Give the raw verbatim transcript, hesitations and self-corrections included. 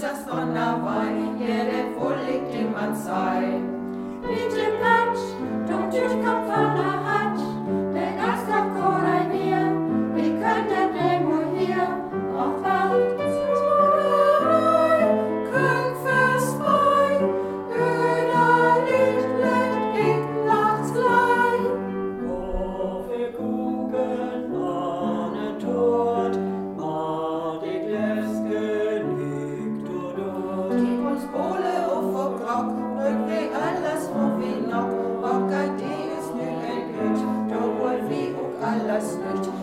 das Donnerwein, ja, der wohl liegt ihm an sein. Mit dem Latsch, dumm durch Kopf an der Hatsch, der Gast auf Korai mir, wie könnt der Demo hier auch bald ins Moderei, könnt fest bei, öder Licht lädt ich nachts gleich. Kaffee, Kuchen, Ahne tot, ma die Gläs gelegt oder Gib uns Kohle auf vor Glock, rück wie alles wo wie noch, Bocker, die ist nü ergüt, da wohl wie auch alles nüt.